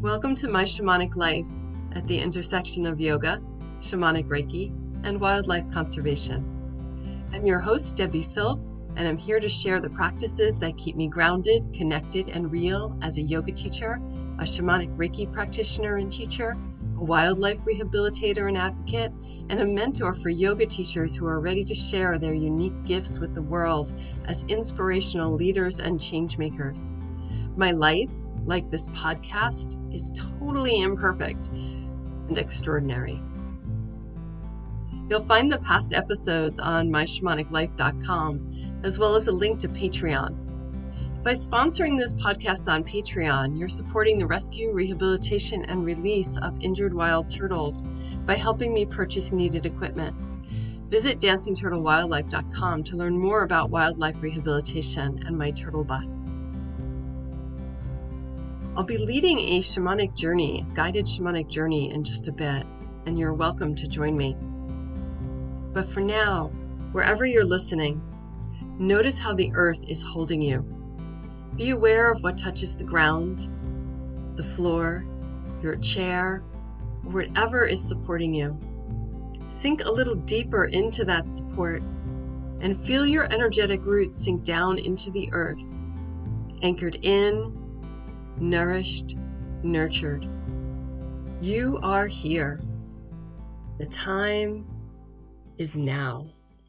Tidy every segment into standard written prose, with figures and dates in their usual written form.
Welcome to My Shamanic Life at the intersection of yoga, shamanic Reiki, and wildlife conservation. I'm your host, Debbie Philp, and I'm here to share the practices that keep me grounded, connected, and real as a yoga teacher, a shamanic Reiki practitioner and teacher, a wildlife rehabilitator and advocate, and a mentor for yoga teachers who are ready to share their unique gifts with the world as inspirational leaders and change makers. My life, like this podcast, is totally imperfect and extraordinary. You'll find the past episodes on myshamaniclife.com, as well as a link to Patreon. By sponsoring this podcast on Patreon, you're supporting the rescue, rehabilitation, and release of injured wild turtles by helping me purchase needed equipment. Visit dancingturtlewildlife.com to learn more about wildlife rehabilitation and my turtle bus. I'll be leading a shamanic journey, guided shamanic journey in just a bit, and you're welcome to join me. But for now, wherever you're listening, notice how the earth is holding you. Be aware of what touches the ground, the floor, your chair, or whatever is supporting you. Sink a little deeper into that support and feel your energetic roots sink down into the earth, anchored in, nourished, nurtured. You are here. The time is now.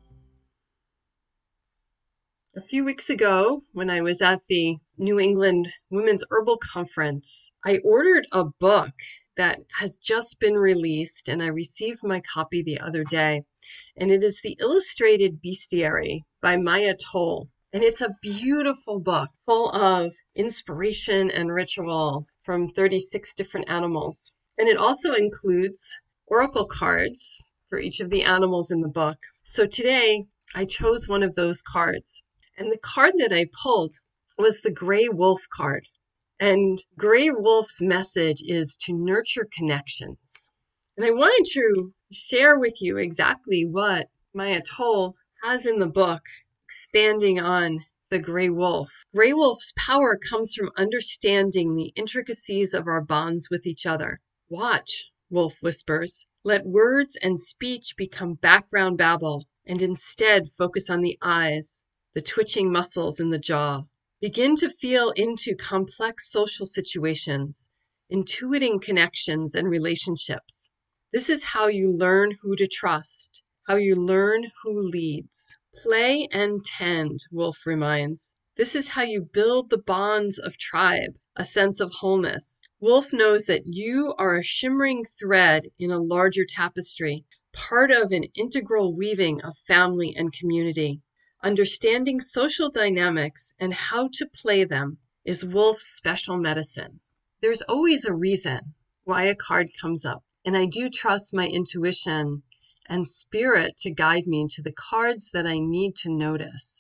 A few weeks ago, when I was at the New England Women's Herbal Conference, I ordered a book that has just been released, and I received my copy the other day. And it is The Illustrated Bestiary by Maya Toll. And it's a beautiful book full of inspiration and ritual from 36 different animals. And it also includes oracle cards for each of the animals in the book. So today I chose one of those cards. And the card that I pulled was the Gray Wolf card. And Gray Wolf's message is to nurture connections. And I wanted to share with you exactly what Maya Toll has in the book, expanding on the Gray Wolf. Gray Wolf's power comes from understanding the intricacies of our bonds with each other. Watch, Wolf whispers. Let words and speech become background babble, and instead focus on the eyes, the twitching muscles in the jaw. Begin to feel into complex social situations, intuiting connections and relationships. This is how you learn who to trust, how you learn who leads. Play and tend, Wolf reminds. This is how you build the bonds of tribe, a sense of wholeness. Wolf knows that you are a shimmering thread in a larger tapestry, part of an integral weaving of family and community. Understanding social dynamics and how to play them is Wolf's special medicine. There's always a reason why a card comes up, and I do trust my intuition and spirit to guide me to the cards that I need to notice.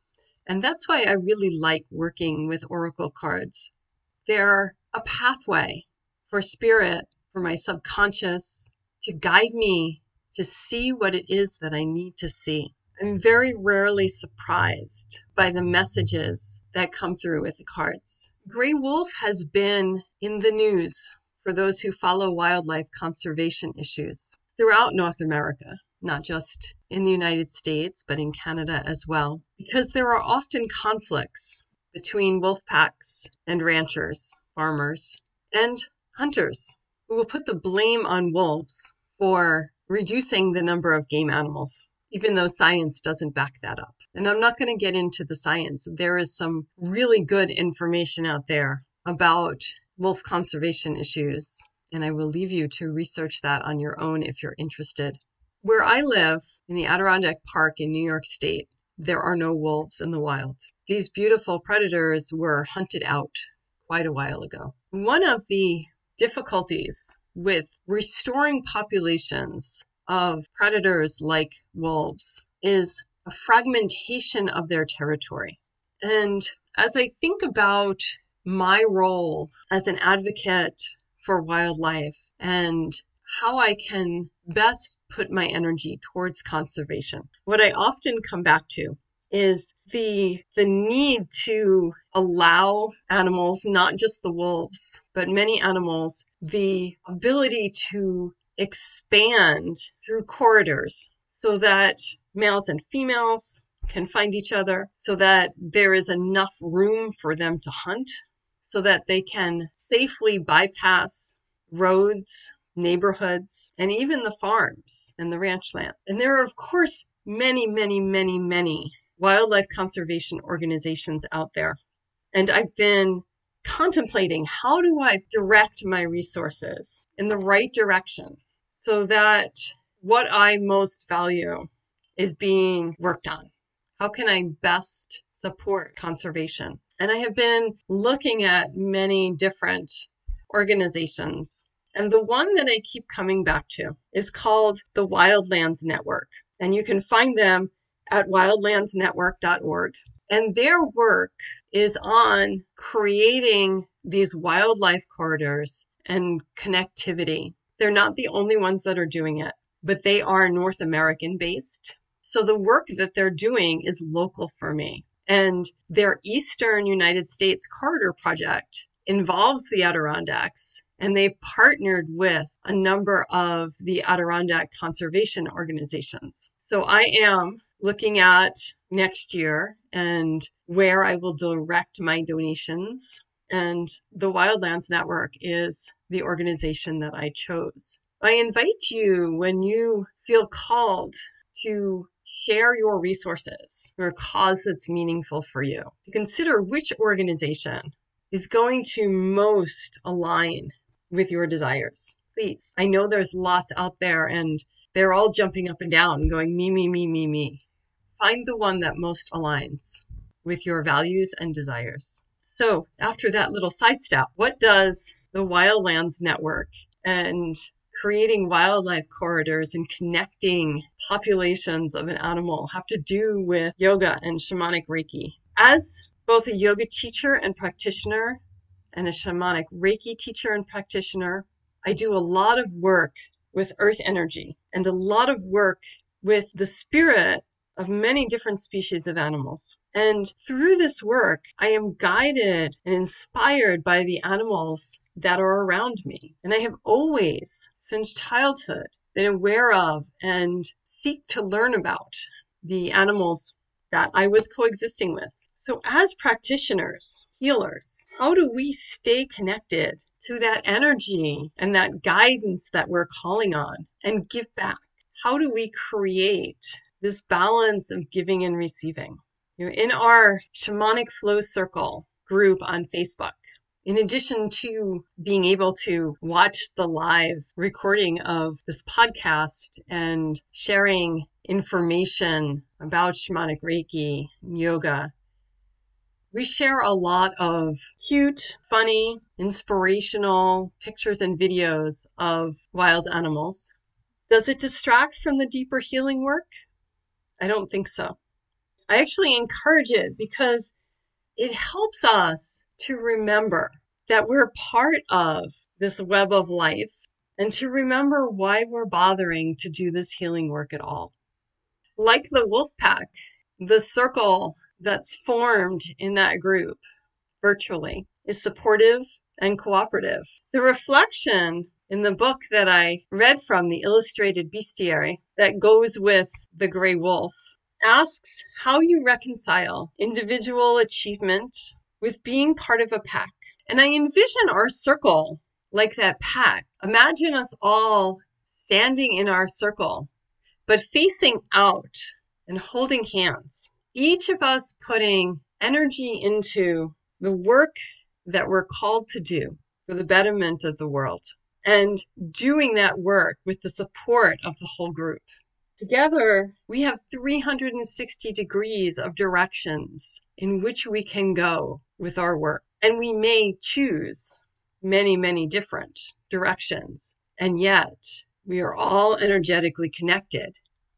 And that's why I really like working with oracle cards. They're a pathway for spirit, for my subconscious, to guide me to see what it is that I need to see. I'm very rarely surprised by the messages that come through with the cards. Gray Wolf has been in the news for those who follow wildlife conservation issues throughout North America, not just in the United States, but in Canada as well, because there are often conflicts between wolf packs and ranchers, farmers, and hunters who will put the blame on wolves for reducing the number of game animals, even though science doesn't back that up. And I'm not going to get into the science. There is some really good information out there about wolf conservation issues, and I will leave you to research that on your own if you're interested. Where I live, in the Adirondack Park in New York State, there are no wolves in the wild. These beautiful predators were hunted out quite a while ago. One of the difficulties with restoring populations of predators like wolves is a fragmentation of their territory. And as I think about my role as an advocate for wildlife and how I can best put my energy towards conservation, what I often come back to is the need to allow animals, not just the wolves, but many animals, the ability to expand through corridors so that males and females can find each other, so that there is enough room for them to hunt, so that they can safely bypass roads, neighborhoods, and even the farms and the ranch land. And there are, of course, many, many, many, many wildlife conservation organizations out there. And I've been contemplating, how do I direct my resources in the right direction so that what I most value is being worked on? How can I best support conservation? And I have been looking at many different organizations. And the one that I keep coming back to is called the Wildlands Network. And you can find them at wildlandsnetwork.org. And their work is on creating these wildlife corridors and connectivity. They're not the only ones that are doing it, but they are North American based. So the work that they're doing is local for me. And their Eastern United States Corridor Project involves the Adirondacks, and they've partnered with a number of the Adirondack conservation organizations. So I am looking at next year and where I will direct my donations. And the Wildlands Network is the organization that I chose. I invite you, when you feel called to share your resources for a cause that's meaningful for you, to consider which organization is going to most align with your desires. Please. I know there's lots out there and they're all jumping up and down going, me, me, me, me, me. Find the one that most aligns with your values and desires. So after that little sidestep, what does the Wildlands Network and creating wildlife corridors and connecting populations of an animal have to do with yoga and shamanic Reiki? As both a yoga teacher and practitioner and a shamanic Reiki teacher and practitioner, I do a lot of work with earth energy and a lot of work with the spirit of many different species of animals. And through this work, I am guided and inspired by the animals that are around me. And I have always, since childhood, been aware of and seek to learn about the animals that I was coexisting with. So as practitioners, healers, how do we stay connected to that energy and that guidance that we're calling on and give back? How do we create this balance of giving and receiving? In our Shamanic Flow Circle group on Facebook, in addition to being able to watch the live recording of this podcast and sharing information about shamanic Reiki, yoga, we share a lot of cute, funny, inspirational pictures and videos of wild animals. Does it distract from the deeper healing work? I don't think so. I actually encourage it because it helps us to remember that we're part of this web of life and to remember why we're bothering to do this healing work at all. Like the wolf pack, the circle that's formed in that group virtually is supportive and cooperative. The reflection in the book that I read from, the Illustrated Bestiary, that goes with the gray wolf, asks how you reconcile individual achievement with being part of a pack. And I envision our circle like that pack. Imagine us all standing in our circle, but facing out and holding hands. Each of us putting energy into the work that we're called to do for the betterment of the world, and doing that work with the support of the whole group. Together, we have 360 degrees of directions in which we can go with our work. And we may choose many, many different directions. And yet, we are all energetically connected,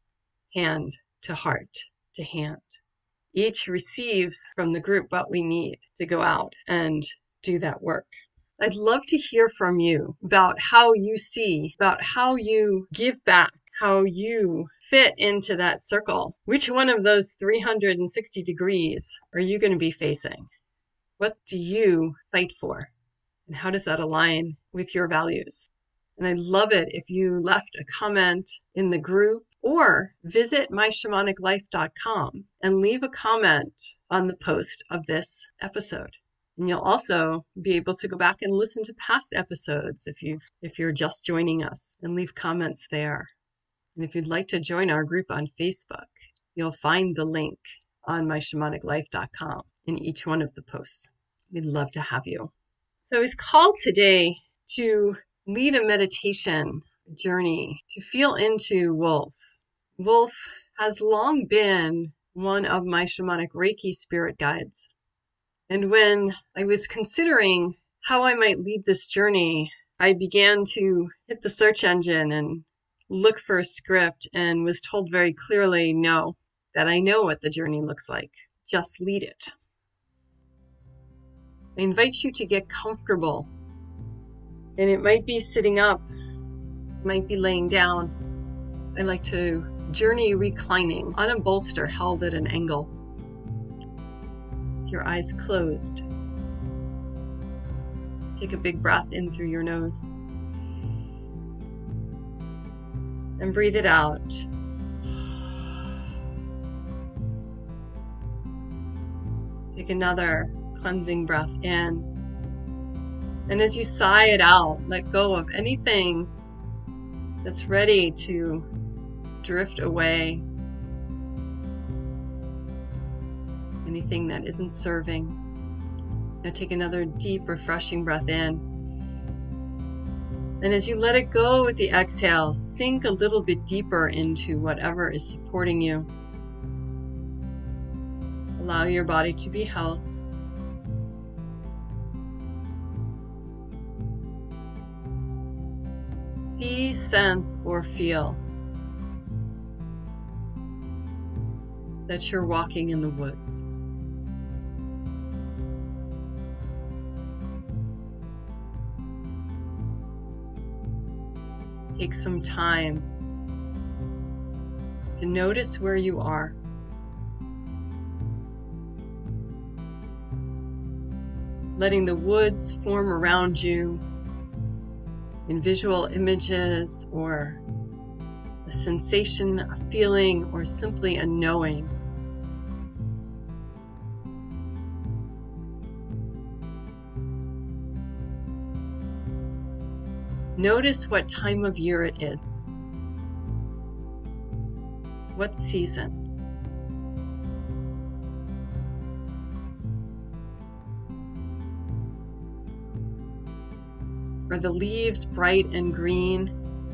hand to heart to hand. Each receives from the group what we need to go out and do that work. I'd love to hear from you about how you see, about how you give back how you fit into that circle. Which one of those 360 degrees are you going to be facing? What do you fight for? And how does that align with your values? And I'd love it if you left a comment in the group or visit mysHamanicLife.com and leave a comment on the post of this episode. And you'll also be able to go back and listen to past episodes if you're just joining us, and leave comments there. And if you'd like to join our group on Facebook, you'll find the link on mysHamanicLife.com in each one of the posts. We'd love to have you. So I was called today to lead a meditation journey to feel into Wolf. Wolf has long been one of my shamanic Reiki spirit guides. And when I was considering how I might lead this journey, I began to hit the search engine and look for a script, and was told very clearly, no, that I know what the journey looks like. Just lead it. I invite you to get comfortable. And it might be sitting up, it might be laying down. I like to journey reclining on a bolster held at an angle. Your eyes closed. Take a big breath in through your nose. And breathe it out. Take another cleansing breath in. And as you sigh it out, let go of anything that's ready to drift away. Anything that isn't serving. Now take another deep, refreshing breath in. And as you let it go with the exhale, sink a little bit deeper into whatever is supporting you. Allow your body to be held. See, sense, or feel that you're walking in the woods. Take some time to notice where you are. Letting the woods form around you in visual images, or a sensation, a feeling, or simply a knowing. Notice what time of year it is. What season? Are the leaves bright and green?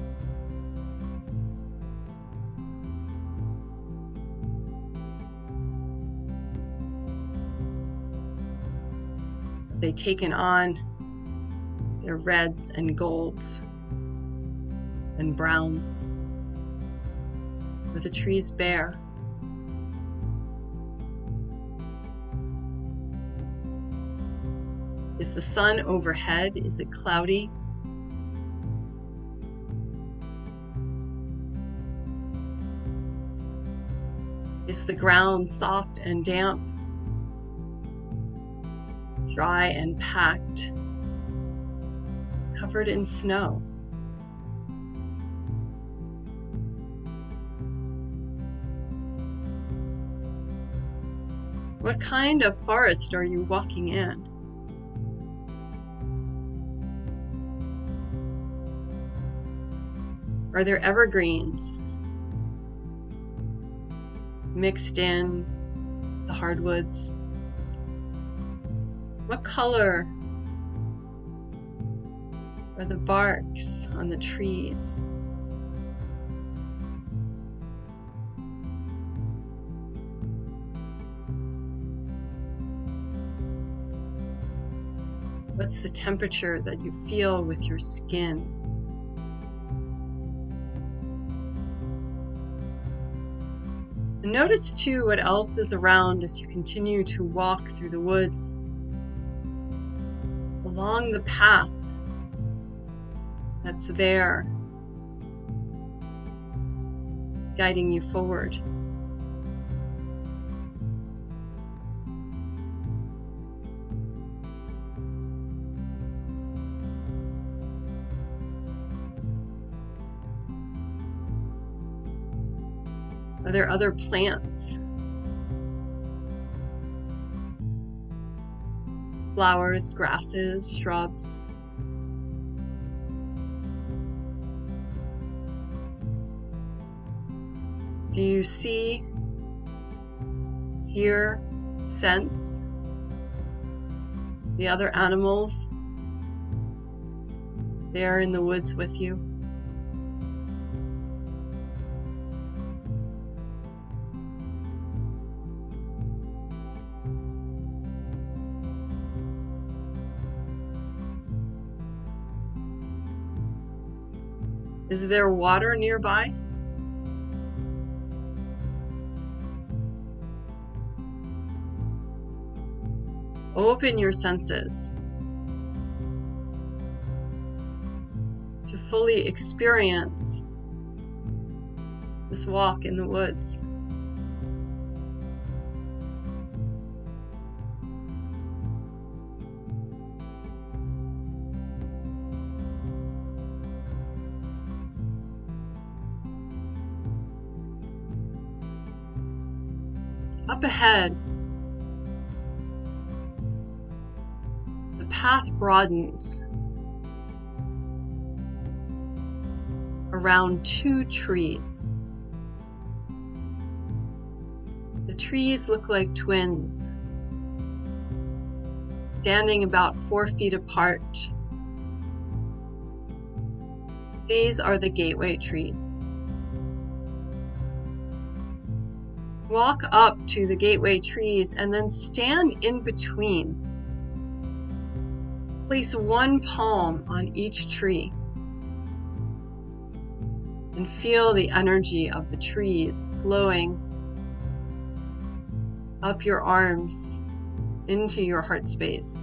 Are they taken on their reds and golds and browns? Are the trees bare? Is the sun overhead? Is it cloudy? Is the ground soft and damp? Dry and packed? Covered in snow? What kind of forest are you walking in? Are there evergreens mixed in the hardwoods? What color are the barks on the trees? What's the temperature that you feel with your skin? And notice too what else is around as you continue to walk through the woods, along the path that's there. guiding you forward. Are there other plants, flowers, grasses, shrubs? Do you see, hear, sense the other animals there in the woods with you? Is there water nearby? Open your senses to fully experience this walk in the woods. Up ahead, the path broadens around two trees. The trees look like twins, standing about 4 feet apart. These are the gateway trees. Walk up to the gateway trees and then stand in between. Place one palm on each tree and feel the energy of the trees flowing up your arms into your heart space.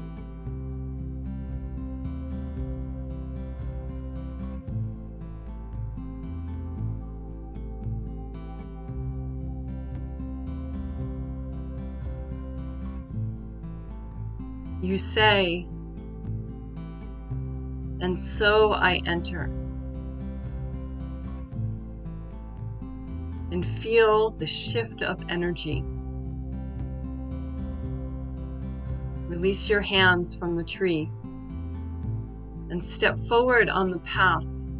You say, "And so I enter," and feel the shift of energy. Release your hands from the tree and step forward on the path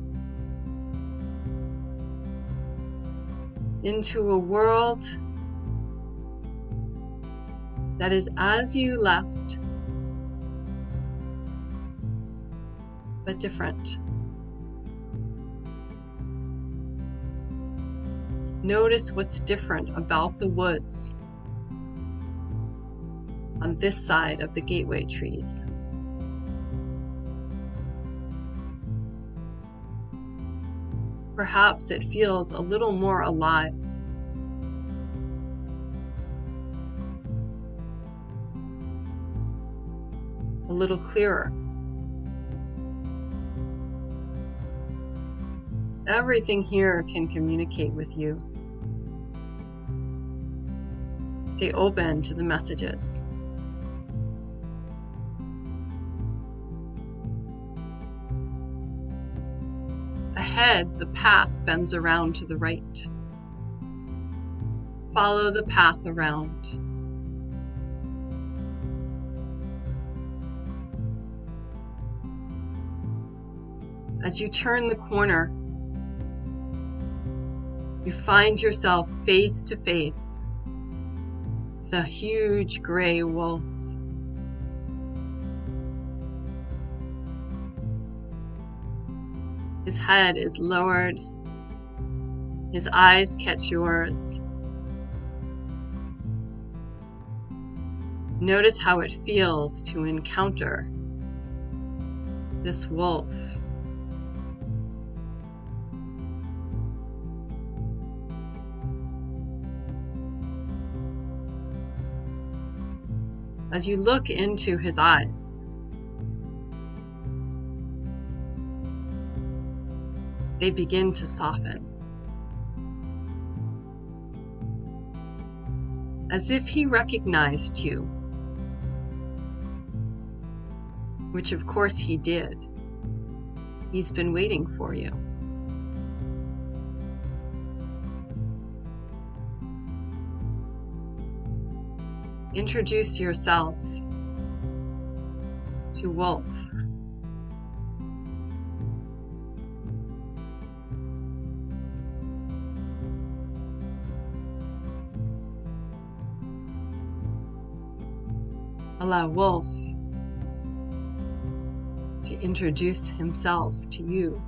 into a world that is as you left, but different. Notice what's different about the woods on this side of the gateway trees. Perhaps it feels a little more alive. A little clearer. Everything here can communicate with you. Stay open to the messages. Ahead, the path bends around to the right. Follow the path around. As you turn the corner, you find yourself face to face with a huge gray wolf. His head is lowered. His eyes catch yours. Notice how it feels to encounter this wolf. As you look into his eyes, they begin to soften. as if he recognized you, which of course he did. He's been waiting for you. Introduce yourself to Wolf. Allow Wolf to introduce himself to you.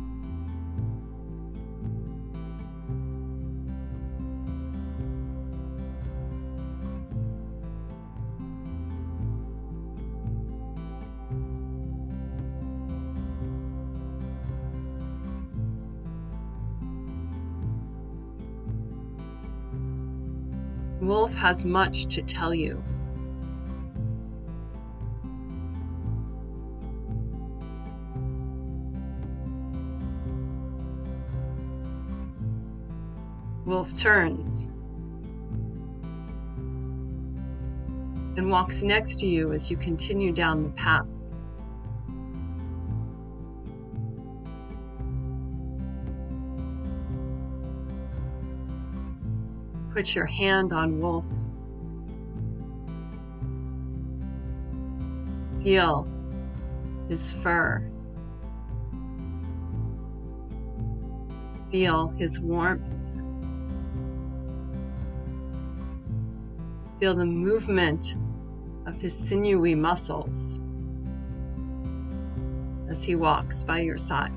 Wolf has much to tell you. Wolf turns and walks next to you as you continue down the path. Put your hand on Wolf. Feel his fur. Feel his warmth. Feel the movement of his sinewy muscles as he walks by your side.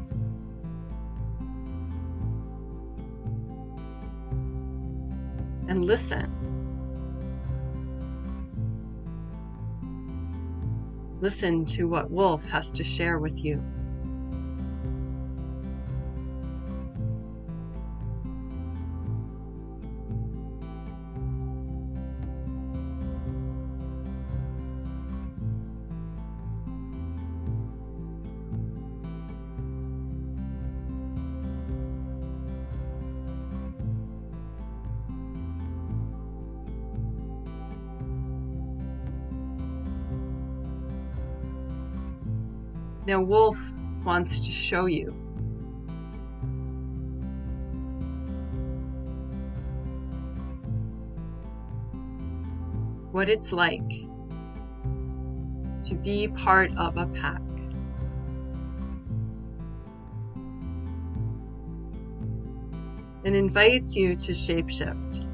And listen. Listen to what Wolf has to share with you. Now Wolf wants to show you what it's like to be part of a pack. And invites you to shapeshift.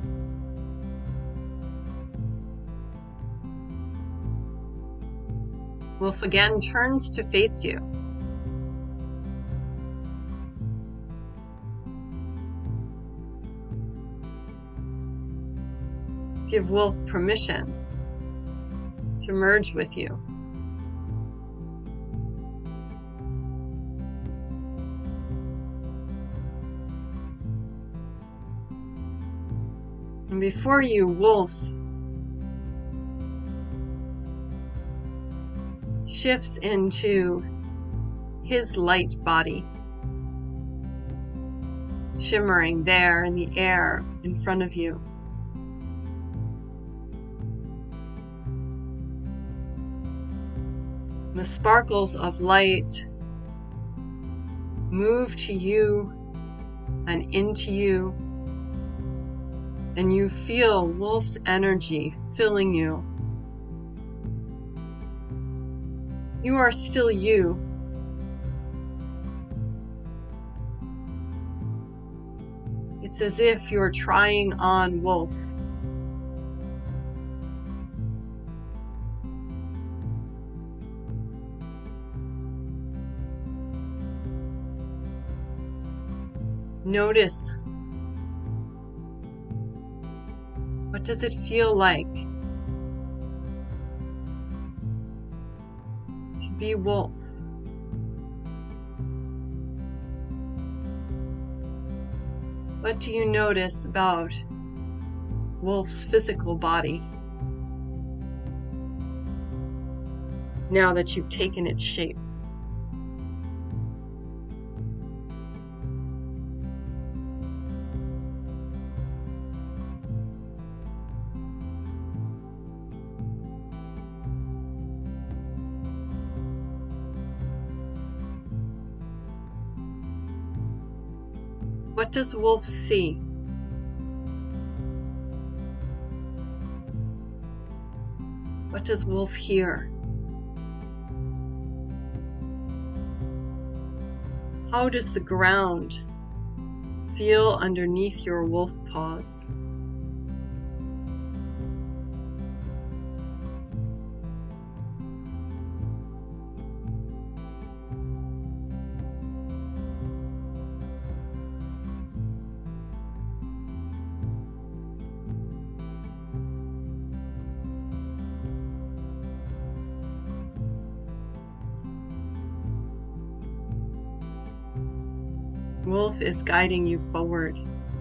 Wolf again turns to face you. Give Wolf permission to merge with you. And before you, Wolf shifts into his light body, shimmering there in the air in front of you. The sparkles of light move to you and into you, and you feel Wolf's energy filling you. You are still you. It's as if you're trying on Wolf. Notice, what does it feel like to be Wolf? What do you notice about Wolf's physical body now that you've taken its shape? What does wolf see? What does wolf hear? How does the ground feel underneath your wolf paws? Wolf is guiding you forward,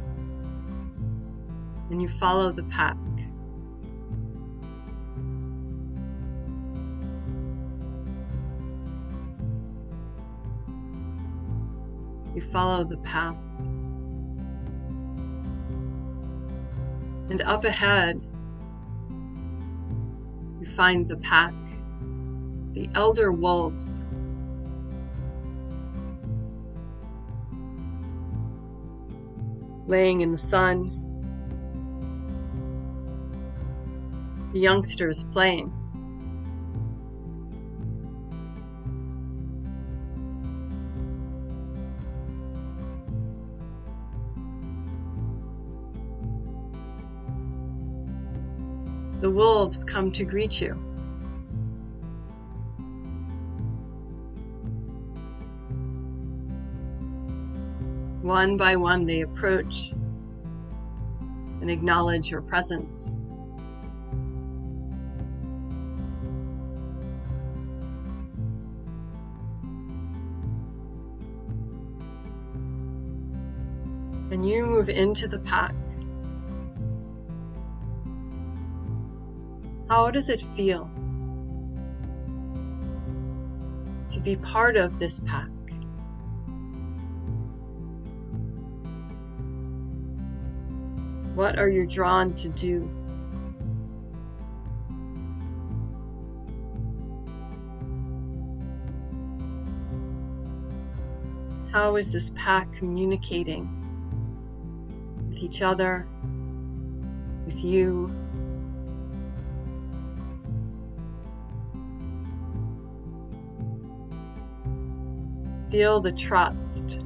and you follow the pack. You follow the path. And up ahead, you find the pack, the elder wolves. Laying in the sun, the youngsters playing. The wolves come to greet you. One by one they approach and acknowledge your presence. And you move into the pack. How does it feel to be part of this pack? What are you drawn to do? How is this pack communicating with each other, with you? Feel the trust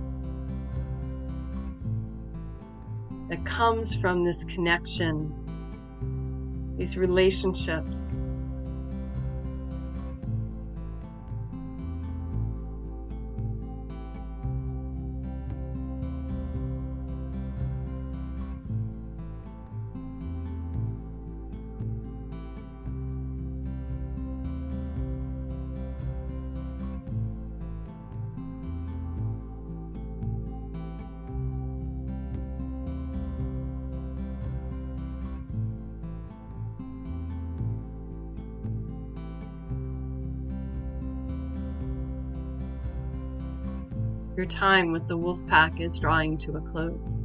that comes from this connection, these relationships. Your time with the wolf pack is drawing to a close.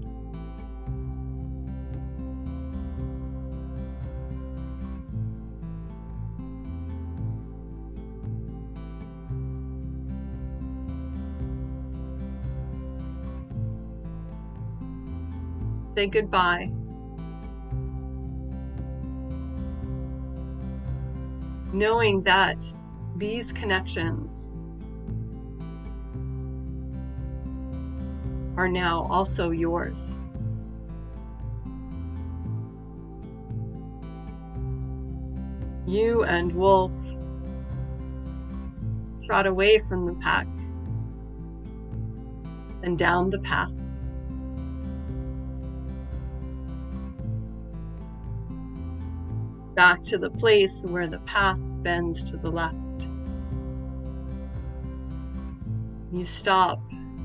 Say goodbye. Knowing that these connections are now also yours. You and Wolf trot away from the pack and down the path. Back to the place where the path bends to the left. You stop.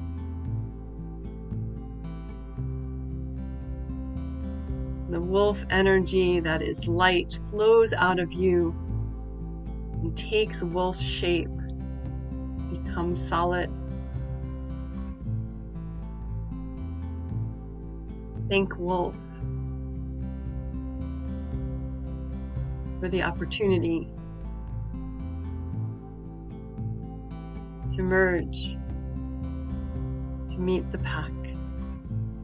The wolf energy that is light flows out of you and takes wolf shape, becomes solid. Thank Wolf for the opportunity to merge, to meet the pack.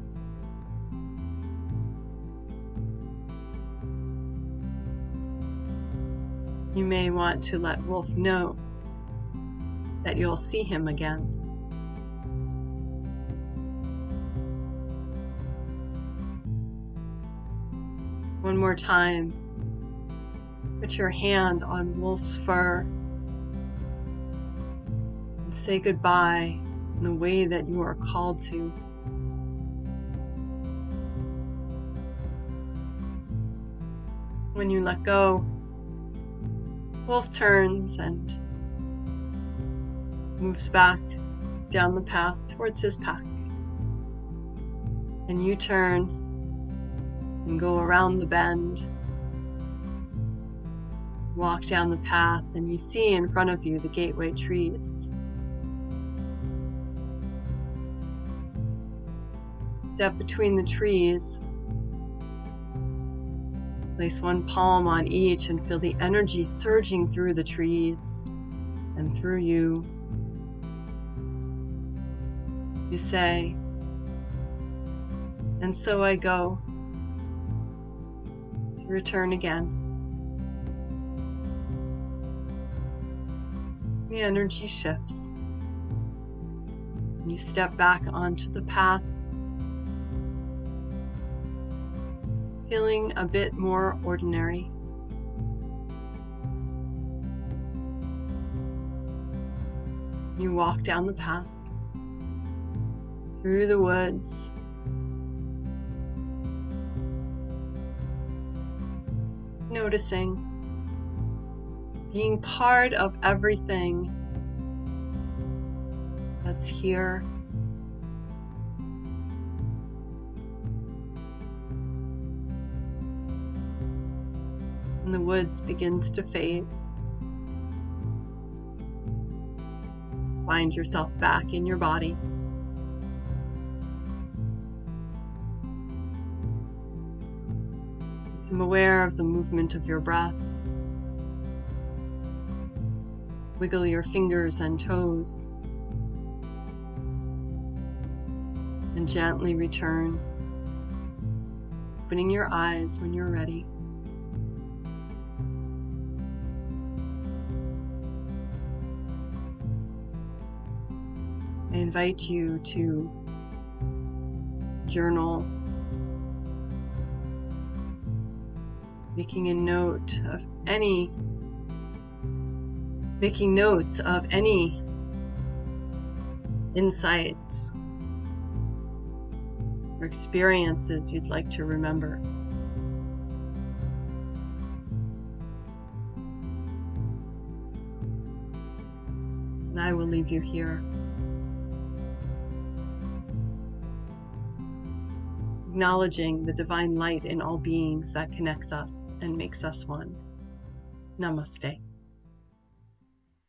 You may want to let Wolf know that you'll see him again. One more time, put your hand on Wolf's fur and say goodbye in the way that you are called to. When you let go, Wolf turns and moves back down the path towards his pack. And you turn and go around the bend, walk down the path, and you see in front of you the gateway trees. Step between the trees, place one palm on each and feel the energy surging through the trees and through you. You say, "And so I go, to return again." The energy shifts. You step back onto the path, feeling a bit more ordinary. You walk down the path, through the woods, noticing, being part of everything that's here. And the woods begins to fade. Find yourself back in your body. Become aware of the movement of your breath. Wiggle your fingers and toes. And gently return, opening your eyes when you're ready. I invite you to journal, making notes of any insights or experiences you'd like to remember. And I will leave you here, acknowledging the divine light in all beings that connects us and makes us one. Namaste.